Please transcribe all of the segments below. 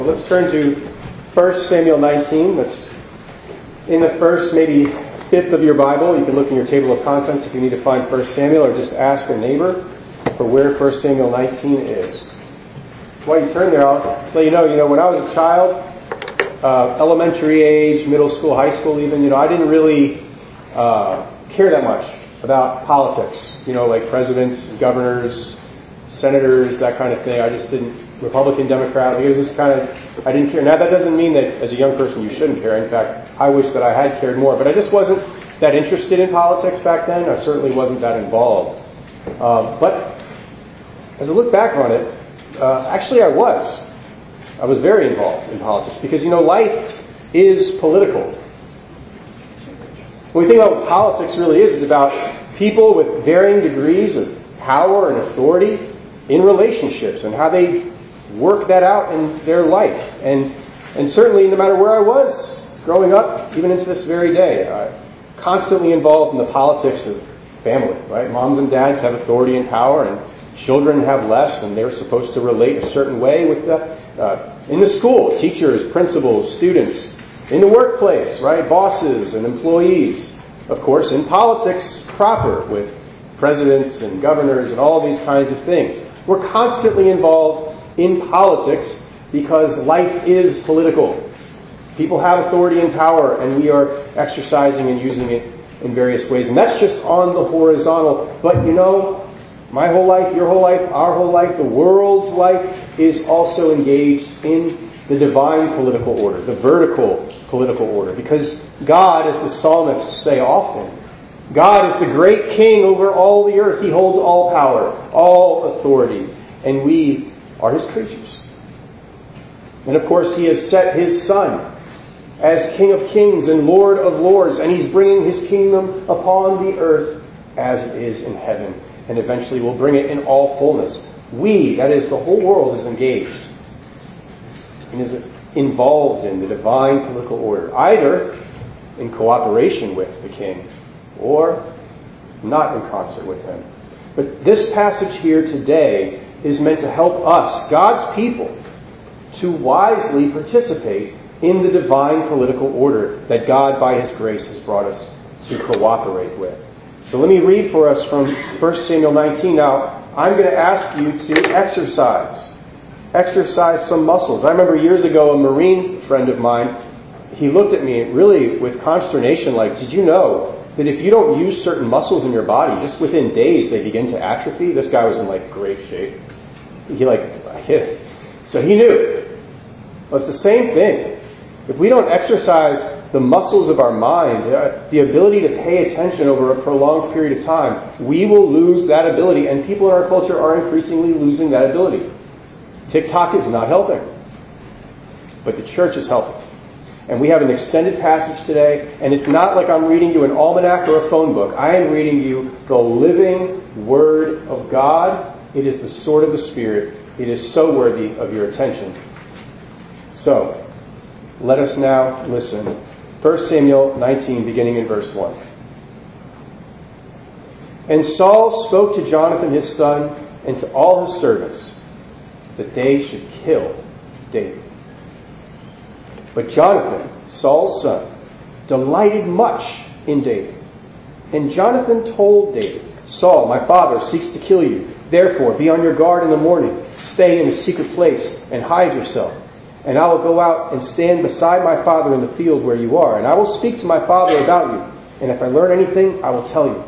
Let's turn to 1 Samuel 19. That's in the first, maybe fifth of your Bible. You can look in your table of contents if you need to find 1 Samuel, or just ask a neighbor for where 1 Samuel 19 is. While you turn there, I'll let you know, when I was a child, elementary age, middle school, high school even, I didn't really care that much about politics, like presidents, governors, senators, that kind of thing. I just didn't. Republican, Democrat, it was just I didn't care. Now, that doesn't mean that as a young person you shouldn't care. In fact, I wish that I had cared more. But I just wasn't that interested in politics back then. I certainly wasn't that involved. But as I look back on it, actually I was. I was very involved in politics because, life is political. When we think about what politics really is, it's about people with varying degrees of power and authority in relationships and how they work that out in their life. And certainly, no matter where I was growing up, even into this very day, constantly involved in the politics of family, right? Moms and dads have authority and power, and children have less, and they're supposed to relate a certain way with in the school, teachers, principals, students, in the workplace, right? Bosses and employees. Of course, in politics proper, with presidents and governors and all these kinds of things. We're constantly involved in politics because life is political. People have authority and power, and we are exercising and using it in various ways. And that's just on the horizontal. But my whole life, your whole life, our whole life, the world's life is also engaged in the divine political order, the vertical political order. Because God, as the psalmists say often, God is the great king over all the earth. He holds all power, all authority, and we are his creatures. And of course, he has set his Son as King of Kings and Lord of Lords, and he's bringing his kingdom upon the earth as it is in heaven, and eventually will bring it in all fullness. We, that is, the whole world, is engaged and is involved in the divine political order, either in cooperation with the king or not in concert with him. But this passage here today is meant to help us, God's people, to wisely participate in the divine political order that God, by his grace, has brought us to cooperate with. So let me read for us from 1 Samuel 19. Now, I'm going to ask you to exercise some muscles. I remember years ago, a Marine friend of mine, he looked at me really with consternation, like, did you know that if you don't use certain muscles in your body, just within days they begin to atrophy? This guy was in great shape. He hit. So he knew. Well, it's the same thing. If we don't exercise the muscles of our mind, the ability to pay attention over a prolonged period of time, we will lose that ability, and people in our culture are increasingly losing that ability. TikTok is not helping, but the church is helping. And we have an extended passage today, and it's not like I'm reading you an almanac or a phone book. I am reading you the living Word of God. It is the sword of the Spirit. It is so worthy of your attention. So, let us now listen. 1 Samuel 19, beginning in verse 1. And Saul spoke to Jonathan his son and to all his servants that they should kill David. But Jonathan, Saul's son, delighted much in David. And Jonathan told David, Saul, my father, seeks to kill you. Therefore, be on your guard in the morning. Stay in a secret place and hide yourself. And I will go out and stand beside my father in the field where you are. And I will speak to my father about you. And if I learn anything, I will tell you.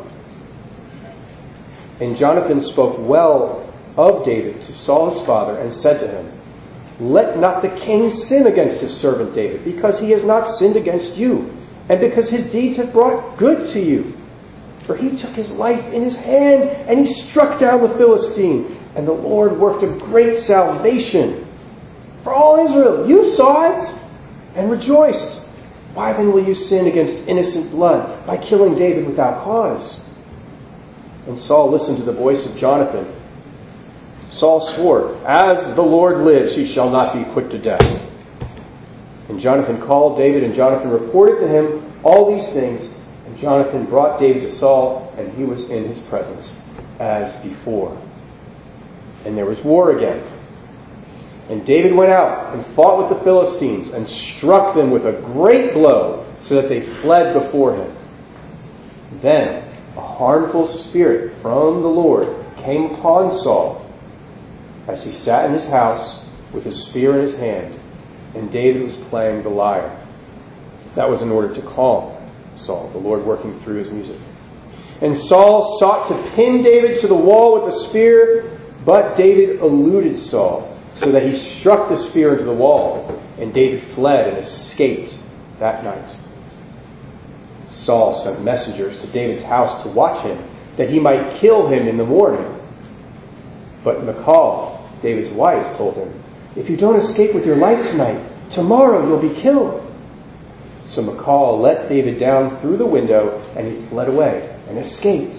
And Jonathan spoke well of David to Saul his father and said to him, let not the king sin against his servant David, because he has not sinned against you, and because his deeds have brought good to you. For he took his life in his hand, and he struck down the Philistine, and the Lord worked a great salvation for all Israel. You saw it and rejoiced. Why then will you sin against innocent blood by killing David without cause? And Saul listened to the voice of Jonathan. Saul swore, as the Lord lives, he shall not be put to death. And Jonathan called David, and Jonathan reported to him all these things. And Jonathan brought David to Saul, and he was in his presence as before. And there was war again. And David went out and fought with the Philistines and struck them with a great blow so that they fled before him. Then a harmful spirit from the Lord came upon Saul as he sat in his house with his spear in his hand, and David was playing the lyre. That was in order to calm Saul, the Lord working through his music. And Saul sought to pin David to the wall with the spear, but David eluded Saul, so that he struck the spear into the wall, and David fled and escaped that night. Saul sent messengers to David's house to watch him, that he might kill him in the morning. But Michal, David's wife, told him, "If you don't escape with your life tonight, tomorrow you'll be killed." So Michal let David down through the window, and he fled away and escaped.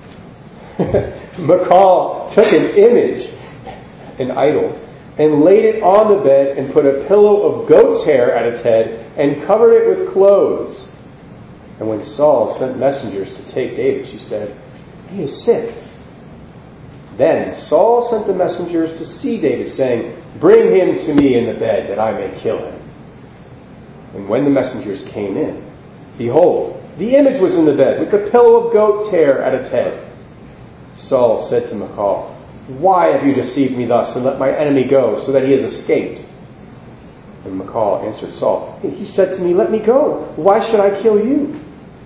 Michal took an image, an idol, and laid it on the bed and put a pillow of goat's hair at its head and covered it with clothes. And when Saul sent messengers to take David, she said, "He is sick." Then Saul sent the messengers to see David, saying, "Bring him to me in the bed, that I may kill him." And when the messengers came in, behold, the image was in the bed, with the pillow of goat's hair at its head. Saul said to Michal, "Why have you deceived me thus, and let my enemy go, so that he has escaped?" And Michal answered Saul, "He said to me, 'Let me go. Why should I kill you?'"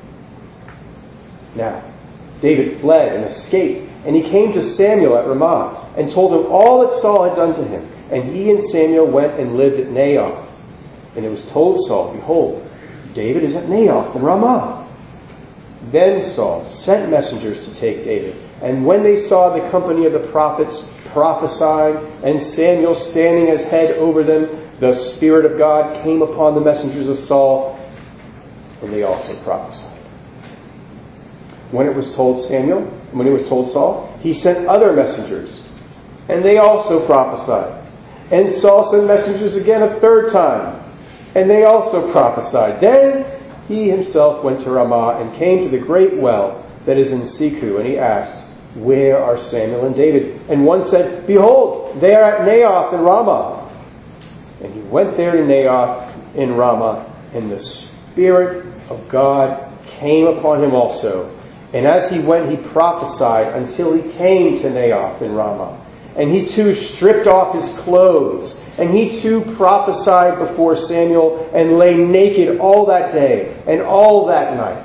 Now David fled and escaped, and he came to Samuel at Ramah, and told him all that Saul had done to him. And he and Samuel went and lived at Naioth. And it was told Saul, "Behold, David is at Naioth in Ramah." Then Saul sent messengers to take David. And when they saw the company of the prophets prophesying, and Samuel standing as head over them, the Spirit of God came upon the messengers of Saul, and they also prophesied. When it was told Saul, he sent other messengers, and they also prophesied. And Saul sent messengers again a third time, and they also prophesied. Then he himself went to Ramah and came to the great well that is in Seku, and he asked, "Where are Samuel and David?" And one said, "Behold, they are at Naioth in Ramah." And he went there to Naioth in Ramah, and the Spirit of God came upon him also. And as he went, he prophesied until he came to Naioth in Ramah. And he too stripped off his clothes, and he too prophesied before Samuel, and lay naked all that day and all that night.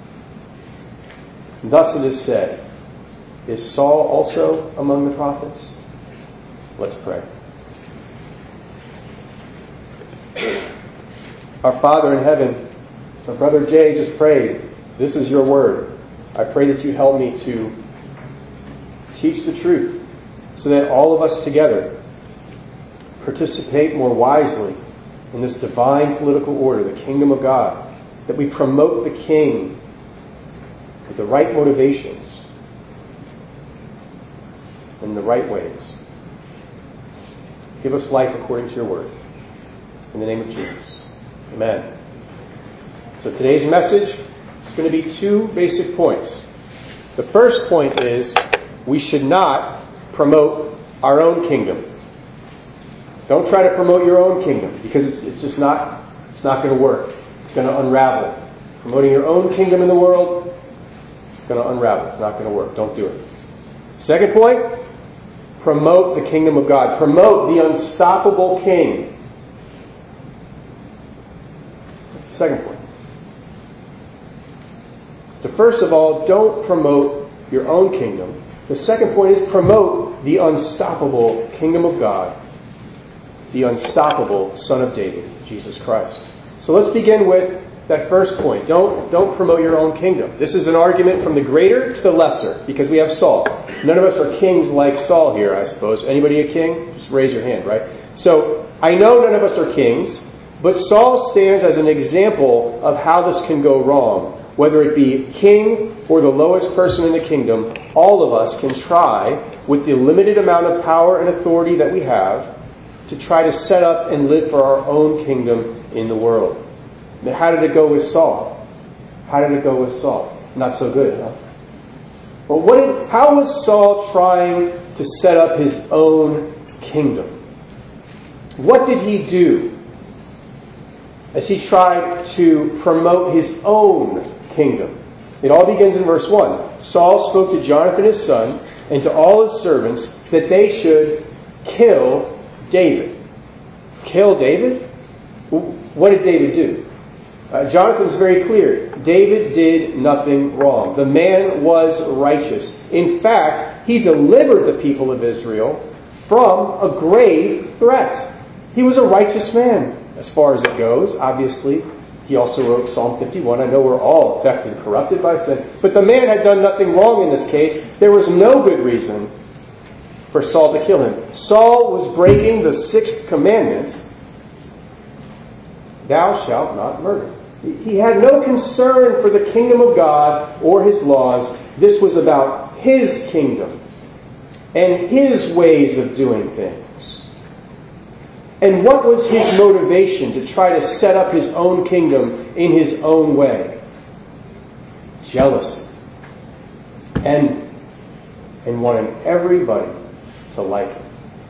Thus it is said, "Is Saul also among the prophets?" Let's pray. Our Father in heaven, so Brother Jay just prayed, this is your word. I pray that you help me to teach the truth so that all of us together participate more wisely in this divine political order, the kingdom of God, that we promote the king with the right motivations and in the right ways. Give us life according to your word. In the name of Jesus. Amen. So today's message is going to be two basic points. The first point is we should not promote our own kingdom. Don't try to promote your own kingdom, because it's just not going to work. It's going to unravel. Promoting your own kingdom in the world, it's going to unravel. It's not going to work. Don't do it. Second point, promote the kingdom of God. Promote the unstoppable king. That's the second point. So first of all, don't promote your own kingdom. The second point is promote the unstoppable kingdom of God, the unstoppable Son of David, Jesus Christ. So let's begin with that first point. Don't promote your own kingdom. This is an argument from the greater to the lesser, because we have Saul. None of us are kings like Saul here, I suppose. Anybody a king? Just raise your hand, right? So I know none of us are kings, but Saul stands as an example of how this can go wrong. Whether it be king or the lowest person in the kingdom, all of us can try, with the limited amount of power and authority that we have, to try to set up and live for our own kingdom in the world. Now, how did it go with Saul? Not so good, huh? Well, how was Saul trying to set up his own kingdom? What did he do as he tried to promote his own kingdom? It all begins in verse 1. Saul spoke to Jonathan his son and to all his servants that they should kill David. Kill David? What did David do? Jonathan's very clear. David did nothing wrong. The man was righteous. In fact, he delivered the people of Israel from a grave threat. He was a righteous man as far as it goes. Obviously, he also wrote Psalm 51. I know we're all affected and corrupted by sin. But the man had done nothing wrong in this case. There was no good reason for Saul to kill him. Saul was breaking the 6th commandment. Thou shalt not murder. He had no concern for the kingdom of God or his laws. This was about his kingdom and his ways of doing things. And what was his motivation to try to set up his own kingdom in his own way? Jealousy. And wanting everybody to like him.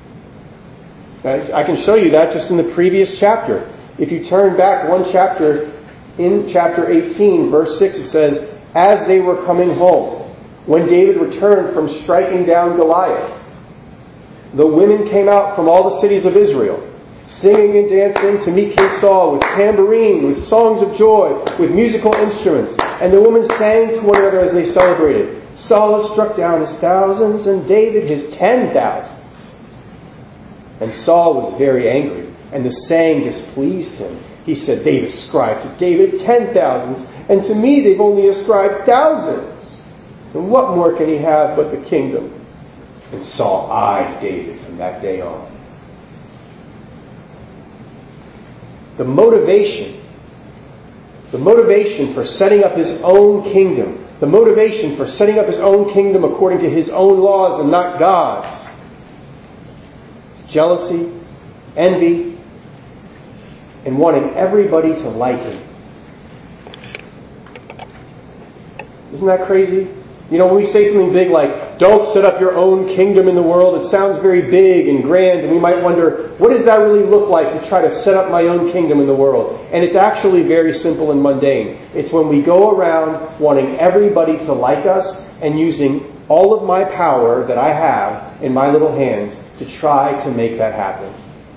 I can show you that just in the previous chapter. If you turn back one chapter, in chapter 18, verse 6, it says, as they were coming home, when David returned from striking down Goliath, the women came out from all the cities of Israel, singing and dancing to meet King Saul with tambourine, with songs of joy, with musical instruments. And the women sang to one another as they celebrated. Saul has struck down his thousands and David his 10,000s. And Saul was very angry, and the saying displeased him. He said, they've ascribed to David 10,000s, and to me they've only ascribed thousands. And what more can he have but the kingdom? And Saul eyed David from that day on. The motivation for setting up his own kingdom, the motivation for setting up his own kingdom according to his own laws and not God's, jealousy, envy, and wanting everybody to like him. Isn't that crazy? You know, when we say something big like, don't set up your own kingdom in the world, it sounds very big and grand, and we might wonder, what does that really look like to try to set up my own kingdom in the world? And it's actually very simple and mundane. It's when we go around wanting everybody to like us and using all of my power that I have in my little hands to try to make that happen.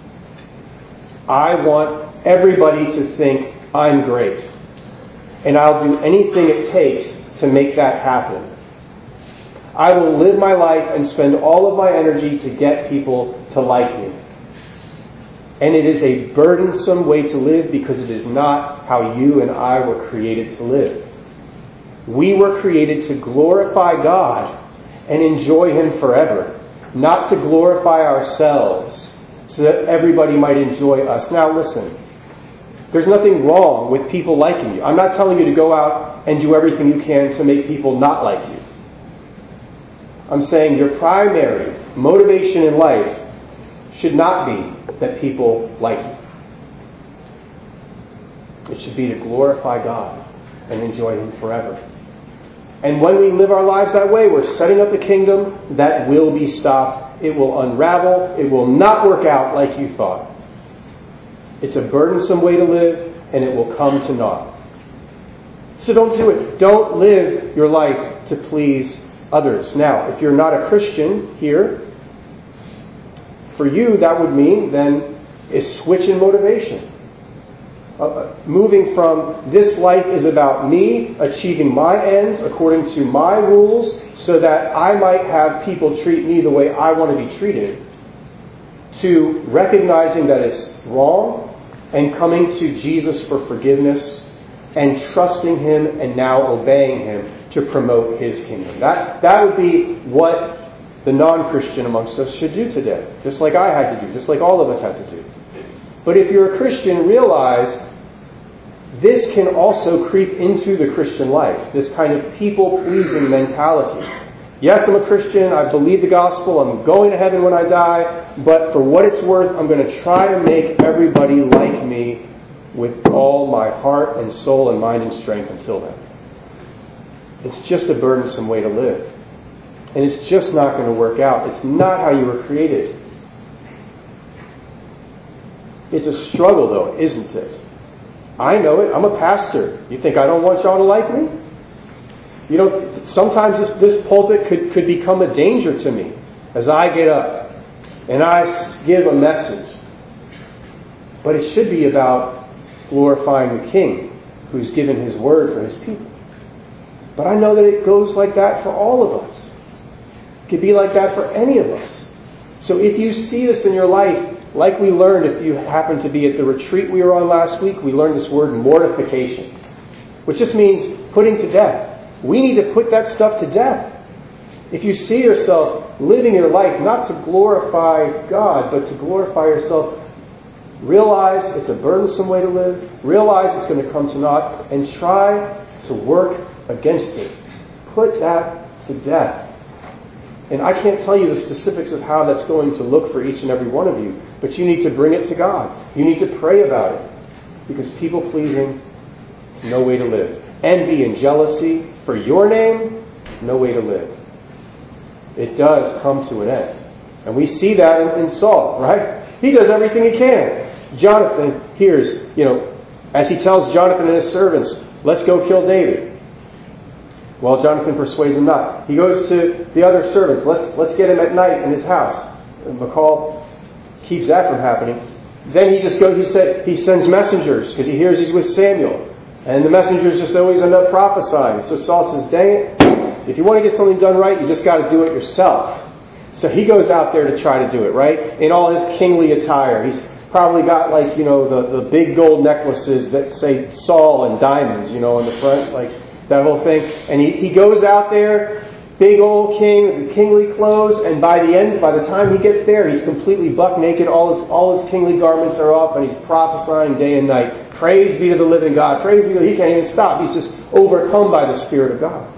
I want everybody to think I'm great. And I'll do anything it takes to make that happen. I will live my life and spend all of my energy to get people to like me. And it is a burdensome way to live because it is not how you and I were created to live. We were created to glorify God and enjoy Him forever, not to glorify ourselves so that everybody might enjoy us. Now listen, there's nothing wrong with people liking you. I'm not telling you to go out and do everything you can to make people not like you. I'm saying your primary motivation in life should not be that people like you. It should be to glorify God and enjoy Him forever. And when we live our lives that way, we're setting up a kingdom that will be stopped. It will unravel. It will not work out like you thought. It's a burdensome way to live, and it will come to naught. So don't do it. Don't live your life to please others. Now, if you're not a Christian here, for you that would mean then a switch in motivation. Moving from this life is about me achieving my ends according to my rules so that I might have people treat me the way I want to be treated, to recognizing that it's wrong and coming to Jesus for forgiveness and trusting Him and now obeying Him to promote His kingdom. That would be what the non-Christian amongst us should do today, just like I had to do, just like all of us had to do. But if you're a Christian, realize this can also creep into the Christian life, this kind of people-pleasing mentality. Yes, I'm a Christian, I believe the gospel, I'm going to heaven when I die, but for what it's worth, I'm going to try to make everybody like me with all my heart and soul and mind and strength until then. It's just a burdensome way to live. And it's just not going to work out. It's not how you were created. It's a struggle, though, isn't it? I know it. I'm a pastor. You think I don't want y'all to like me? You know, sometimes this pulpit could become a danger to me as I get up and I give a message. But it should be about glorifying the King who's given His word for His people. But I know that it goes like that for all of us. It could be like that for any of us. So if you see this in your life, like we learned if you happen to be at the retreat we were on last week, we learned this word mortification, which just means putting to death. We need to put that stuff to death. If you see yourself living your life not to glorify God, but to glorify yourself, realize it's a burdensome way to live, realize it's going to come to naught, and try to work against it. Put that to death. And I can't tell you the specifics of how that's going to look for each and every one of you, but you need to bring it to God. You need to pray about it, because people-pleasing is no way to live. Envy and jealousy for your name, no way to live. It does come to an end. And we see that in Saul, right? He does everything he can. Jonathan hears, as he tells Jonathan and his servants, let's go kill David. Well, Jonathan persuades him not. He goes to the other servants, let's get him at night in his house. And Michal keeps that from happening. Then he sends messengers, because he hears he's with Samuel. And the messengers just always end up prophesying. So Saul says, dang it, if you want to get something done right, you just got to do it yourself. So he goes out there to try to do it, right? In all his kingly attire. He's probably got the big gold necklaces that say Saul and diamonds, on the front, like that whole thing. And he goes out there, big old king with the kingly clothes, and by the time he gets there, he's completely buck naked. All his kingly garments are off, and he's prophesying day and night. Praise be to the living God. Praise be to He can't even stop. He's just overcome by the Spirit of God.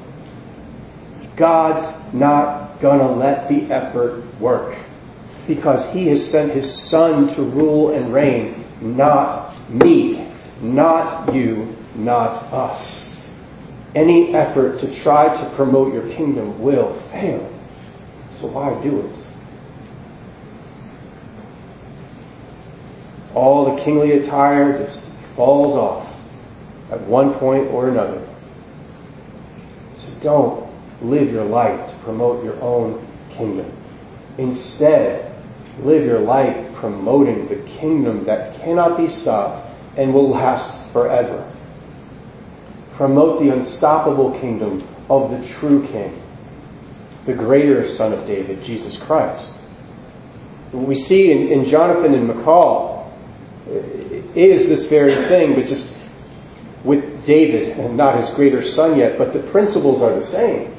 God's not going to let the effort work, because He has sent His Son to rule and reign, not me, not you, not us. Any effort to try to promote your kingdom will fail. So why do it? All the kingly attire just falls off at one point or another. So don't live your life to promote your own kingdom. Instead, live your life promoting the kingdom that cannot be stopped and will last forever. Promote the unstoppable kingdom of the true King, the greater Son of David, Jesus Christ. What we see in Jonathan and Michal is this very thing, but just with David and not his greater son yet, but the principles are the same.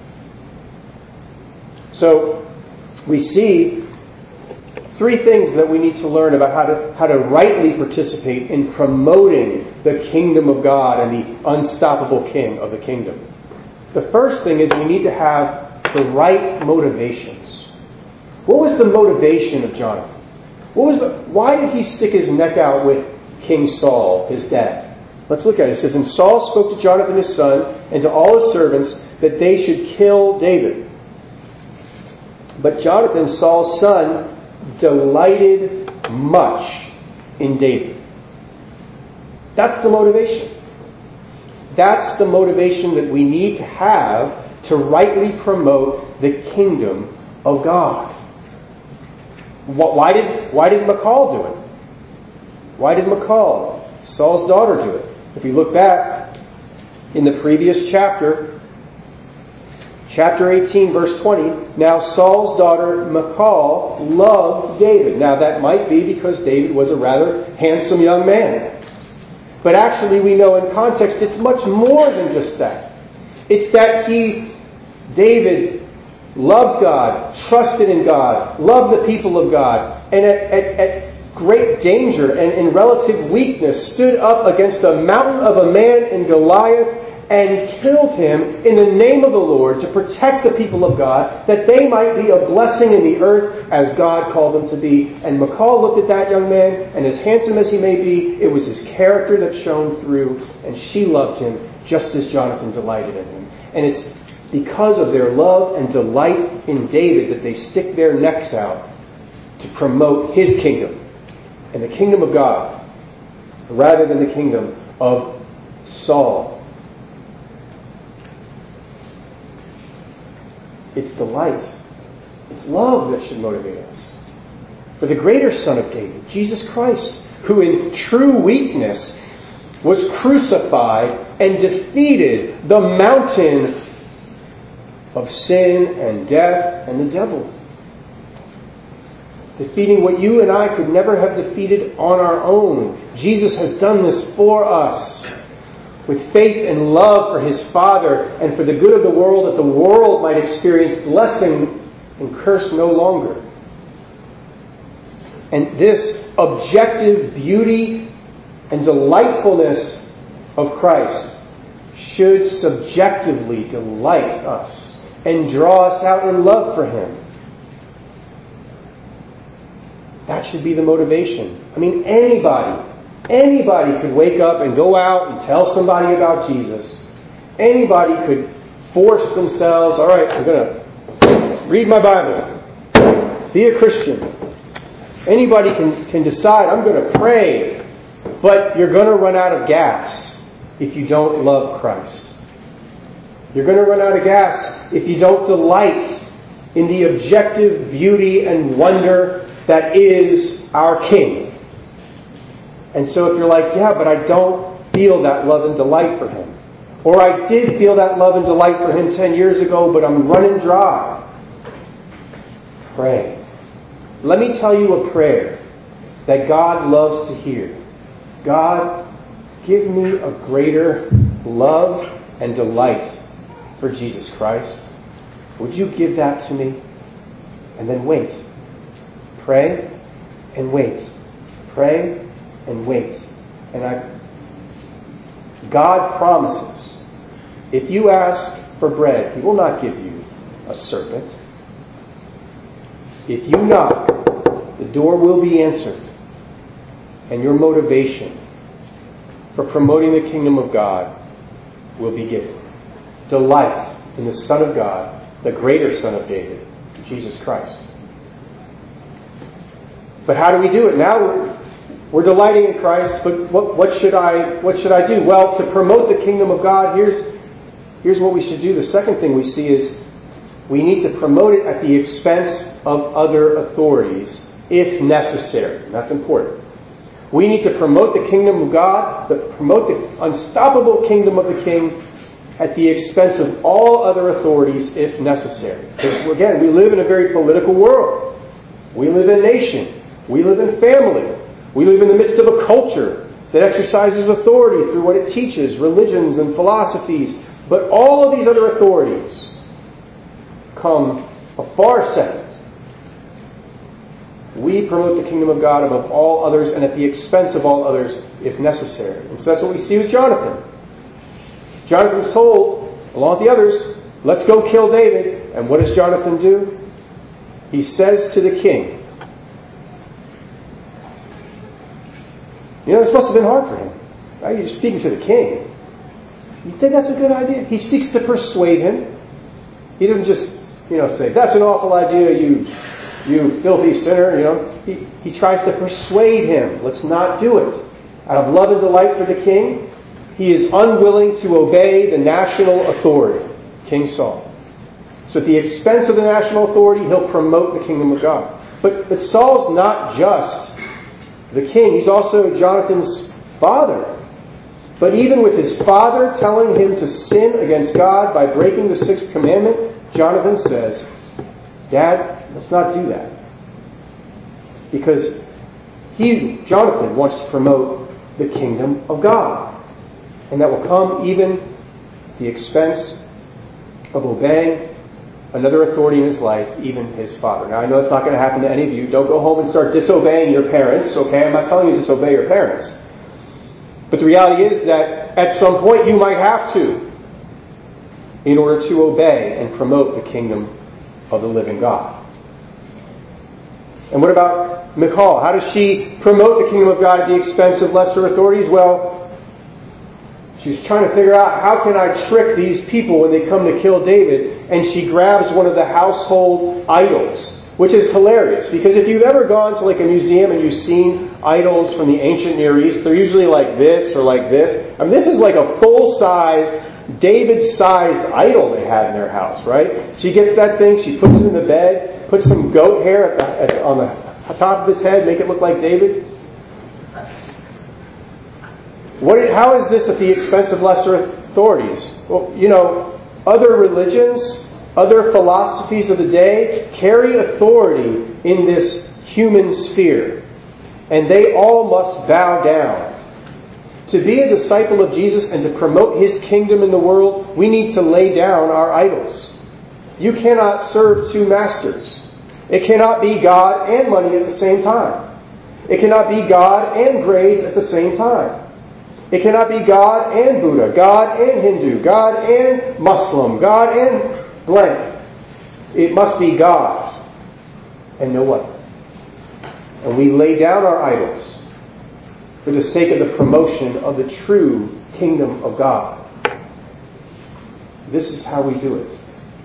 So we see three things that we need to learn about how to rightly participate in promoting the kingdom of God and the unstoppable King of the kingdom. The first thing is we need to have the right motivations. What was the motivation of Jonathan? Why did he stick his neck out with King Saul, his dad? Let's look at it. It says, and Saul spoke to Jonathan his son and to all his servants that they should kill David. But Jonathan, Saul's son, delighted much in David. That's the motivation. That's the motivation that we need to have to rightly promote the kingdom of God. Why did Michal do it? Why did Michal, Saul's daughter, do it? If you look back in the previous chapter, chapter 18, verse 20, now Saul's daughter Michal loved David. Now that might be because David was a rather handsome young man. But actually we know in context it's much more than just that. It's that David, loved God, trusted in God, loved the people of God, and at great danger and in relative weakness stood up against a mountain of a man in Goliath and killed him in the name of the Lord to protect the people of God, that they might be a blessing in the earth as God called them to be. And Michal looked at that young man, and as handsome as he may be, it was his character that shone through, and she loved him just as Jonathan delighted in him. And it's because of their love and delight in David that they stick their necks out to promote his kingdom. and the kingdom of God rather than the kingdom of Saul. It's delight. It's love that should motivate us. For the greater Son of David, Jesus Christ, who in true weakness was crucified and defeated the mountain of sin and death and the devil. Defeating what you and I could never have defeated on our own. Jesus has done this for us with faith and love for His Father and for the good of the world, that the world might experience blessing and curse no longer. And this objective beauty and delightfulness of Christ should subjectively delight us and draw us out in love for Him. That should be the motivation. I mean, anybody could wake up and go out and tell somebody about Jesus. Anybody could force themselves, all right, I'm going to read my Bible, be a Christian. Anybody can decide, I'm going to pray, but you're going to run out of gas if you don't love Christ. You're going to run out of gas if you don't delight in the objective beauty and wonder that is our King. And so if you're like, yeah, but I don't feel that love and delight for Him. Or I did feel that love and delight for Him 10 years ago, but I'm running dry. Pray. Let me tell you a prayer that God loves to hear. God, give me a greater love and delight for Jesus Christ. Would you give that to me? And then wait. Pray and wait. Pray and wait. And God promises, if you ask for bread, He will not give you a serpent. If you knock, the door will be answered. And your motivation for promoting the kingdom of God will be given. Delight in the Son of God, the greater Son of David, Jesus Christ. But how do we do it? Now we're delighting in Christ, but what should I do? Well, to promote the kingdom of God, here's what we should do. The second thing we see is we need to promote it at the expense of other authorities, if necessary. And that's important. We need to promote the kingdom of God, promote the unstoppable kingdom of the King at the expense of all other authorities, if necessary. Because, again, we live in a very political world. We live in a nation. We live in family. We live in the midst of a culture that exercises authority through what it teaches, religions and philosophies. But all of these other authorities come a far second. We promote the kingdom of God above all others and at the expense of all others, if necessary. And so that's what we see with Jonathan. Jonathan's told, along with the others, let's go kill David. And what does Jonathan do? He says to the king, this must have been hard for him. Right? You're speaking to the king. You think that's a good idea? He seeks to persuade him. He doesn't just, say, that's an awful idea, you filthy sinner. He tries to persuade him. Let's not do it. Out of love and delight for the king, he is unwilling to obey the national authority, King Saul. So at the expense of the national authority, he'll promote the kingdom of God. But Saul's not just the king. He's also Jonathan's father. But even with his father telling him to sin against God by breaking the sixth commandment, Jonathan says, Dad, let's not do that. Because Jonathan, wants to promote the kingdom of God. And that will come even at the expense of obeying another authority in his life, even his father. Now, I know it's not going to happen to any of you. Don't go home and start disobeying your parents, okay? I'm not telling you to disobey your parents. But the reality is that at some point you might have to, in order to obey and promote the kingdom of the living God. And what about Michal? How does she promote the kingdom of God at the expense of lesser authorities? Well, she's trying to figure out, how can I trick these people when they come to kill David? And she grabs one of the household idols which is hilarious. Because if you've ever gone to like a museum and you've seen idols from the ancient Near East, they're usually like this or like this. I mean, this is like a full-size, David-sized idol they had in their house, right? She gets that thing, she puts it in the bed, puts some goat hair on the top of its head, make it look like David. How is this at the expense of lesser authorities? Well, other religions, other philosophies of the day carry authority in this human sphere. And they all must bow down. To be a disciple of Jesus and to promote His kingdom in the world, we need to lay down our idols. You cannot serve two masters. It cannot be God and money at the same time. It cannot be God and grades at the same time. It cannot be God and Buddha, God and Hindu, God and Muslim, God and blank. It must be God and no other. And we lay down our idols for the sake of the promotion of the true kingdom of God. This is how we do it.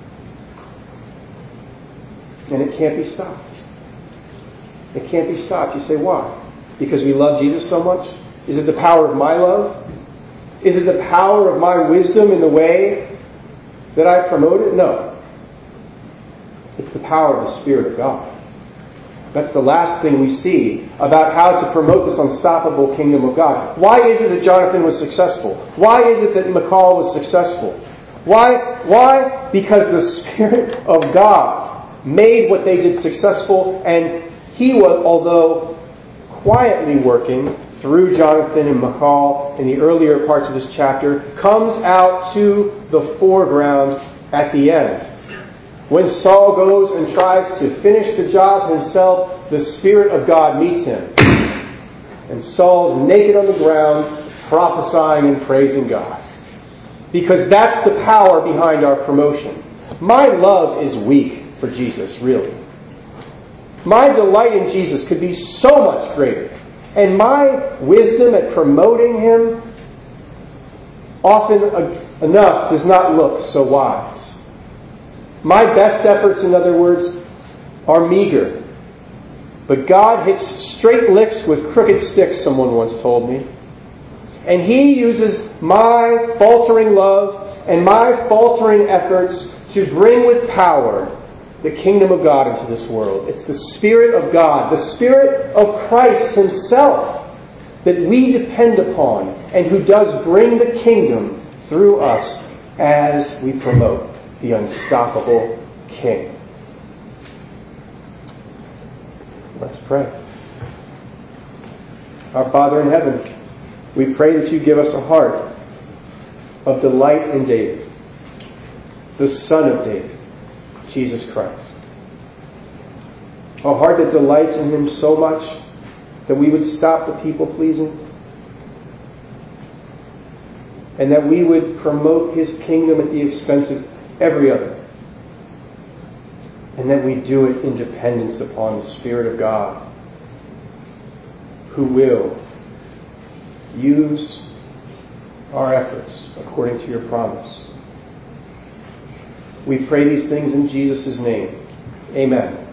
And it can't be stopped. It can't be stopped. You say, why? Because we love Jesus so much? Is it the power of my love? Is it the power of my wisdom in the way that I promote it? No. It's the power of the Spirit of God. That's the last thing we see about how to promote this unstoppable kingdom of God. Why is it that Jonathan was successful? Why is it that Michal was successful? Why? Because the Spirit of God made what they did successful, and He was, although quietly working through Jonathan and Michal in the earlier parts of this chapter, comes out to the foreground at the end. When Saul goes and tries to finish the job himself, the Spirit of God meets him. And Saul's naked on the ground, prophesying and praising God. Because that's the power behind our promotion. My love is weak for Jesus, really. My delight in Jesus could be so much greater. And my wisdom at promoting Him often enough does not look so wise. My best efforts, in other words, are meager. But God hits straight licks with crooked sticks, someone once told me. And He uses my faltering love and my faltering efforts to bring with power the kingdom of God into this world. It's the Spirit of God, the Spirit of Christ Himself that we depend upon and who does bring the kingdom through us as we promote the unstoppable King. Let's pray. Our Father in heaven, we pray that You give us a heart of delight in David, the Son of David, Jesus Christ. A heart that delights in Him so much that we would stop the people-pleasing and that we would promote His kingdom at the expense of every other. And that we do it in dependence upon the Spirit of God, who will use our efforts according to Your promise. We pray these things in Jesus' name. Amen.